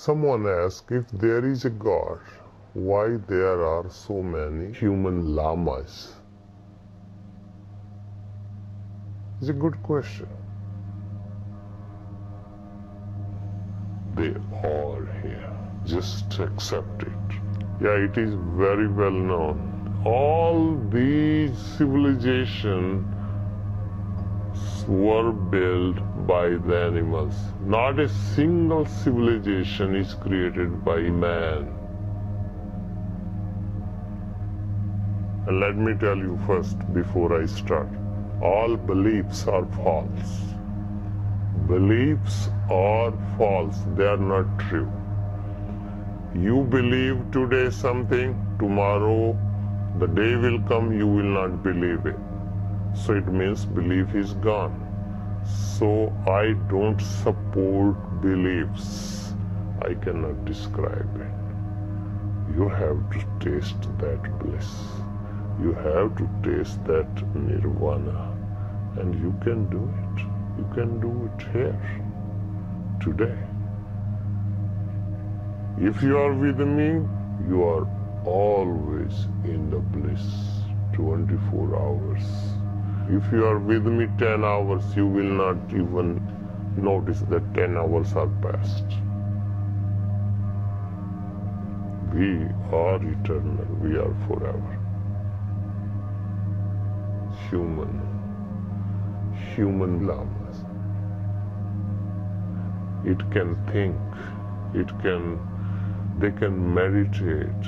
Someone asked, if there is a God, why there are so many human lamas? It's a good question. They are here. Just accept it. Yeah, it is very well known. All these civilizations were built by the animals. Not a single civilization is created by man. And let me tell you first, before I start, all beliefs are false. Beliefs are false. They are not true. You believe today something, tomorrow the day will come, you will not believe it. So it means belief is gone. So I don't support beliefs. I cannot describe it. You have to taste that bliss. You have to taste that nirvana. And you can do it. You can do it here, today. If you are with me, you are always in the bliss, 24 hours. If you are with me 10 hours, you will not even notice that 10 hours are past. We are eternal, we are forever. Human lamas. It can think, they can meditate,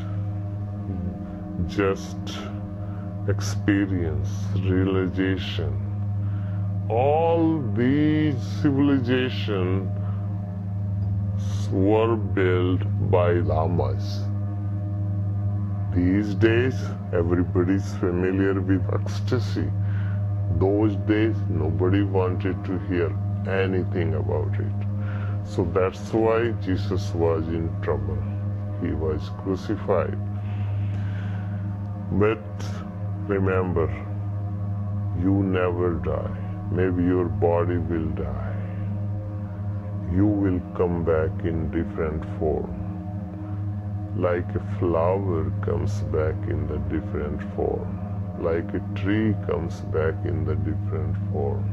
just experience, realization. All these civilizations were built by lamas. These days, everybody is familiar with ecstasy. Those days, nobody wanted to hear anything about it. So that's why Jesus was in trouble. He was crucified. But remember, you never die. Maybe your body will die. You will come back in different form. Like a flower comes back in the different form. Like a tree comes back in the different form.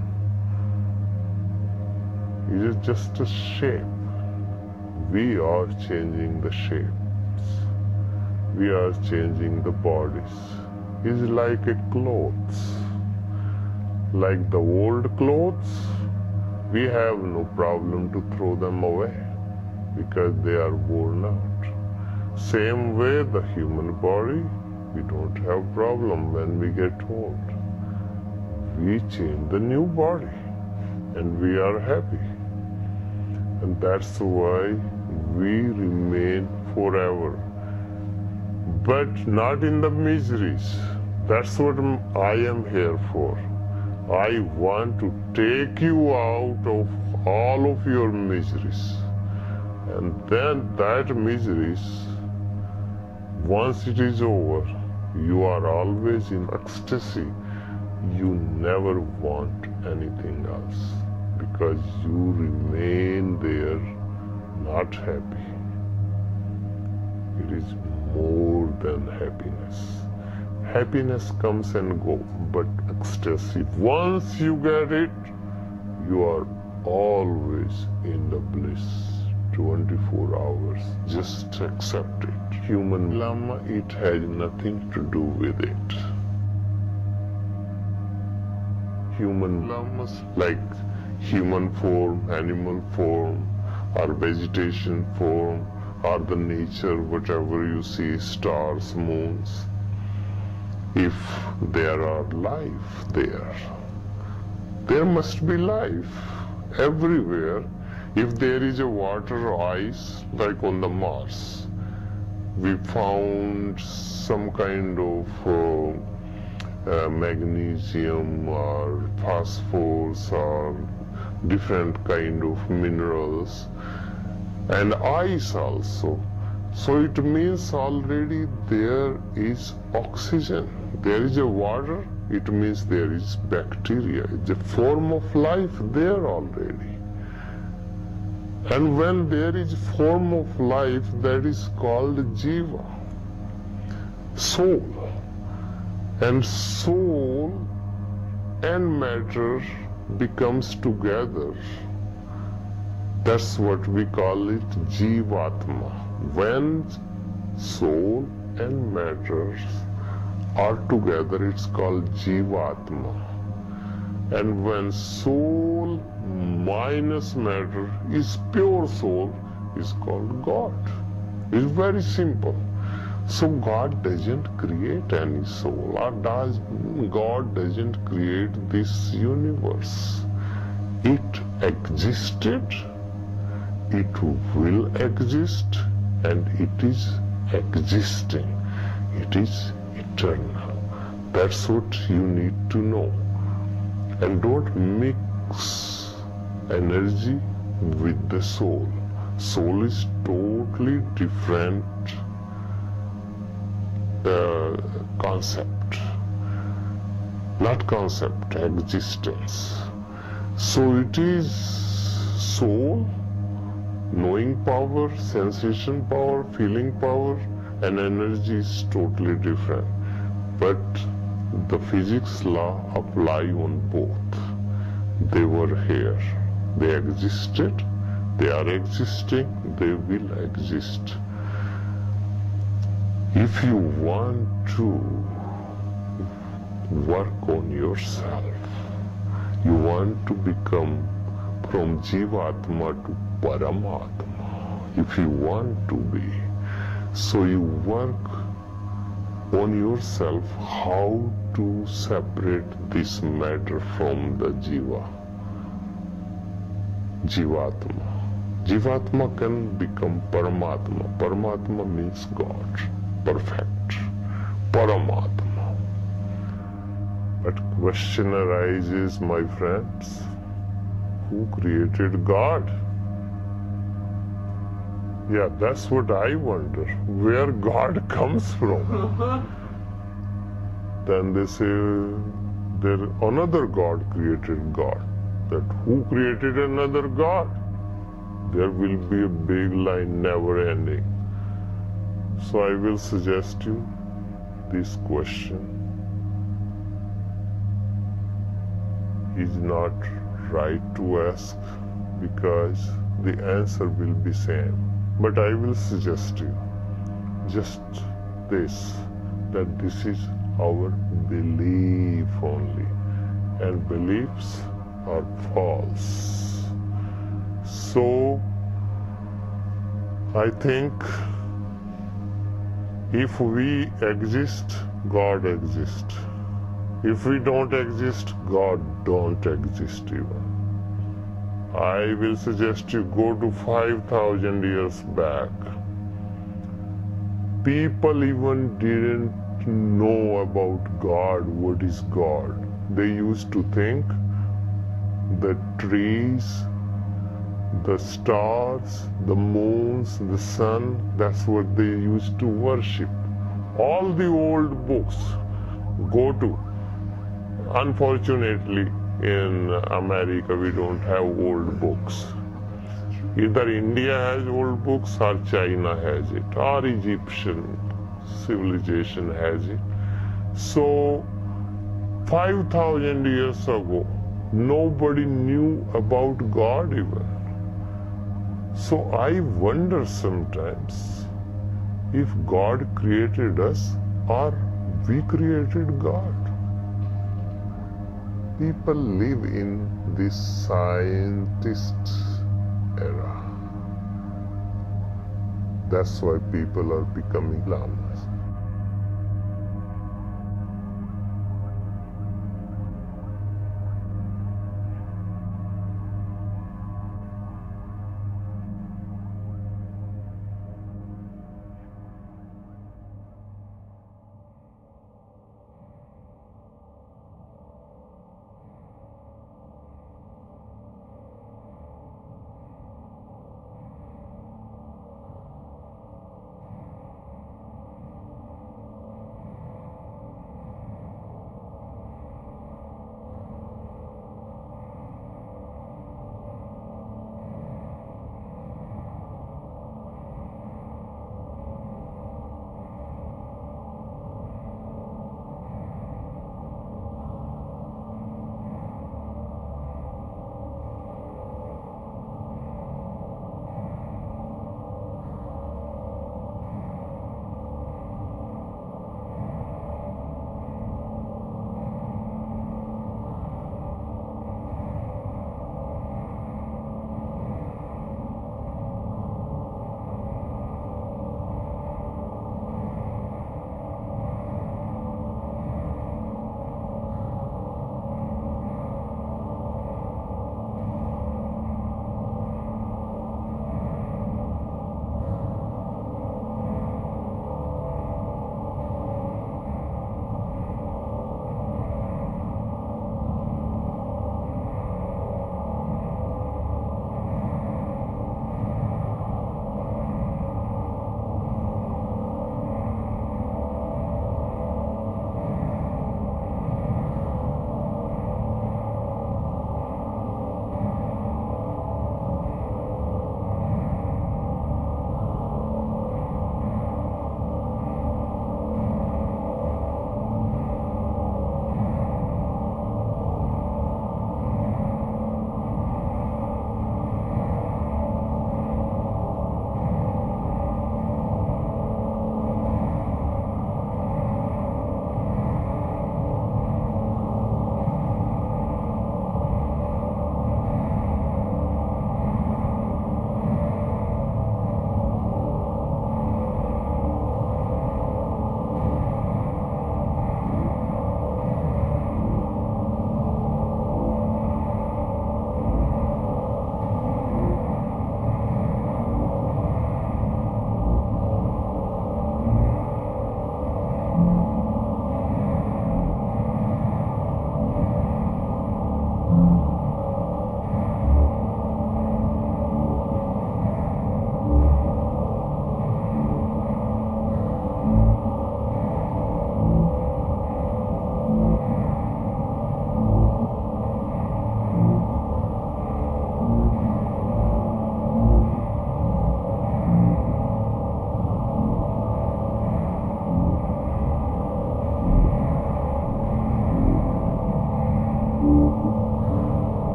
It is just a shape. We are changing the shapes. We are changing the bodies. It's like a clothes. Like the old clothes, we have no problem to throw them away because they are worn out. Same way, the human body, we don't have problem when we get old. We change the new body and we are happy. And that's why we remain forever. But not in the miseries. That's what I am here for. I want to take you out of all of your miseries. And then that miseries, once it is over, you are always in ecstasy. You never want anything else because you remain there not happy. It is more than happiness. Happiness comes and goes, but ecstasy, once you get it, you are always in the bliss, 24 hours. Just accept it. Human lama, it has nothing to do with it. Human lamas, like human form, animal form, or vegetation form, or the nature, whatever you see, stars, moons. If there are life there must be life everywhere. If there is a water or ice, like on the Mars, we found some kind of magnesium or phosphorus or different kind of minerals, and ice also. So it means already there is oxygen. There is a water, it means there is bacteria. It's a form of life there already. And when there is form of life, that is called jiva, soul. And soul and matter becomes together. That's what we call it jivatma. When soul and matter are together, it's called jivatma. And when soul minus matter is pure soul, is called God. It's very simple. So God doesn't create any soul, or God doesn't create this universe. It existed, it will exist, and it is existing. It is eternal. That's what you need to know. And don't mix energy with the soul. Soul is totally different concept. Not concept, existence. So it is soul, knowing power, sensation power, feeling power, and energy is totally different. But the physics law apply on both. They were here. They existed. They are existing. They will exist. If you want to work on yourself, you want to become from Jivatma to Paramatma. If you want to be, so you work on yourself how to separate this matter from the Jiva. Jivatma. Jivatma can become Paramatma. Paramatma means God, perfect. Paramatma. But question arises, my friends, who created God? Yeah, that's what I wonder, where God comes from. Then they say there another God created God. That who created another God? There will be a big line, never ending. So I will suggest you this question is not right to ask, because the answer will be same. But I will suggest you just this, that this is our belief only, and beliefs are false. So I think if we exist, God exists. If we don't exist, God don't exist even. I will suggest you go to 5,000 years back. People even didn't know about God, what is God. They used to think the trees, the stars, the moons, the sun, that's what they used to worship. All the old books go to. Unfortunately, in America, we don't have old books. Either India has old books, or China has it, or Egyptian civilization has it. So, 5,000 years ago, nobody knew about God even. So I wonder sometimes if God created us or we created God. People live in this scientist era. That's why people are becoming lamas.